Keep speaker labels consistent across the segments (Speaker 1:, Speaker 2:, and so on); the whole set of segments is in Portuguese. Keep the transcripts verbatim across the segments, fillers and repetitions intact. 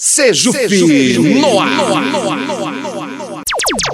Speaker 1: Sejuf no ar.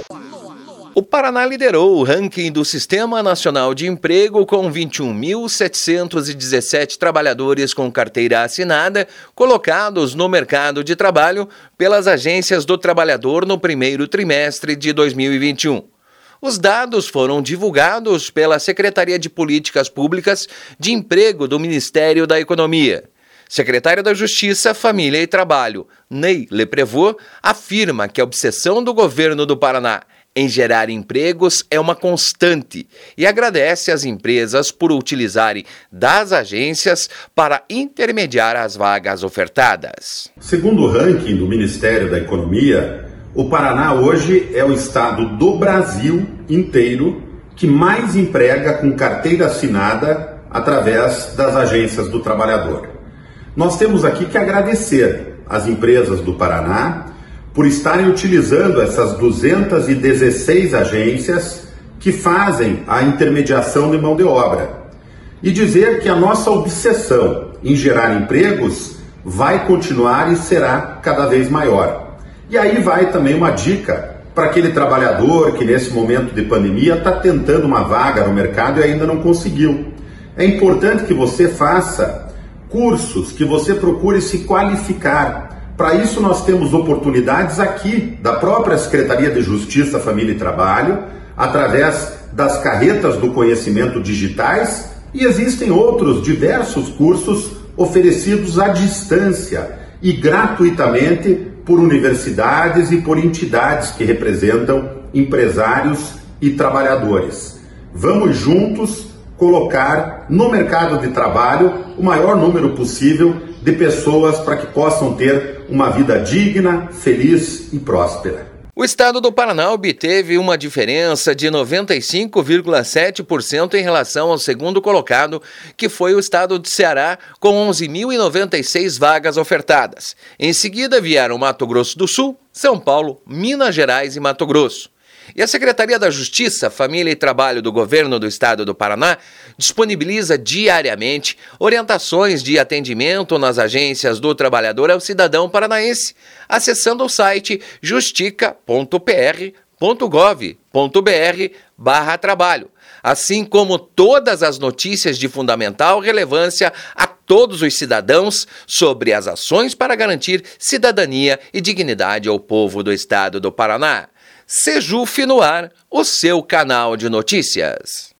Speaker 1: O Paraná liderou o ranking do Sistema Nacional de Emprego com vinte e um mil setecentos e dezessete trabalhadores com carteira assinada colocados no mercado de trabalho pelas agências do trabalhador no primeiro trimestre de dois mil e vinte e um. Os dados foram divulgados pela Secretaria de Políticas Públicas de Emprego do Ministério da Economia. Secretário da Justiça, Família e Trabalho, Ney Leprevot, afirma que a obsessão do governo do Paraná em gerar empregos é uma constante e agradece às empresas por utilizarem das agências para intermediar as vagas ofertadas.
Speaker 2: Segundo o ranking do Ministério da Economia, o Paraná hoje é o estado do Brasil inteiro que mais emprega com carteira assinada através das agências do trabalhador. Nós temos aqui que agradecer às empresas do Paraná por estarem utilizando essas duzentas e dezesseis agências que fazem a intermediação de mão de obra e dizer que a nossa obsessão em gerar empregos vai continuar e será cada vez maior. E aí vai também uma dica para aquele trabalhador que nesse momento de pandemia está tentando uma vaga no mercado e ainda não conseguiu. É importante que você faça cursos, que você procure se qualificar. Para isso nós temos oportunidades aqui da própria Secretaria de Justiça, Família e Trabalho, através das carretas do conhecimento digitais, e existem outros diversos cursos oferecidos à distância e gratuitamente por universidades e por entidades que representam empresários e trabalhadores. Vamos juntos colocar no mercado de trabalho o maior número possível de pessoas para que possam ter uma vida digna, feliz e próspera.
Speaker 1: O estado do Paraná obteve uma diferença de noventa e cinco vírgula sete por cento em relação ao segundo colocado, que foi o estado do Ceará, com onze mil e noventa e seis vagas ofertadas. Em seguida vieram Mato Grosso do Sul, São Paulo, Minas Gerais e Mato Grosso. E a Secretaria da Justiça, Família e Trabalho do Governo do Estado do Paraná disponibiliza diariamente orientações de atendimento nas agências do trabalhador ao cidadão paranaense, acessando o site justica ponto p r ponto gov ponto b r barra trabalho, assim como todas as notícias de fundamental relevância a todos os cidadãos sobre as ações para garantir cidadania e dignidade ao povo do Estado do Paraná. Sejuf no ar, o seu canal de notícias.